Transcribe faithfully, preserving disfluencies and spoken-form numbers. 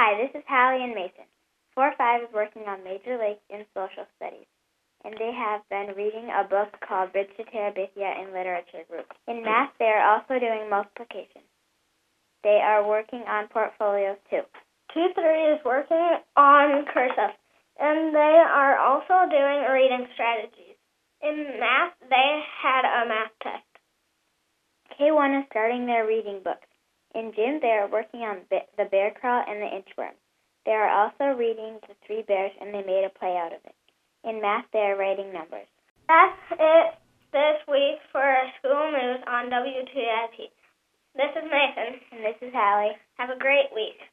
Hi, this is Hallie and Mason. four five is working on Major League in Social Studies, and they have been reading a book called Bridge to Terabithia in Literature Group. In math, they are also doing multiplication. They are working on portfolios too. two three is working on cursive, and they are also doing reading strategies. In math, they had a math test. K one is starting their reading books. In gym, they are working on the bear crawl and the inchworm. They are also reading The Three Bears, and they made a play out of it. In math, they are writing numbers. That's it this week for school news on W T I P. This is Nathan. And this is Hallie. Have a great week.